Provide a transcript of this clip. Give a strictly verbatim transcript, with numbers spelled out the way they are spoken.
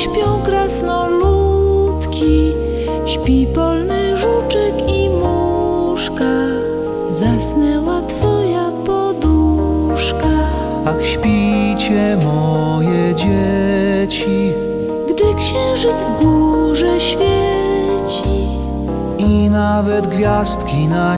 śpią krasnoludki, śpi polny żuczek i muszka, zasnęła twoja poduszka. Ach, śpicie moje dzieci, Gdy księżyc w górze świeci i nawet gwiazdki na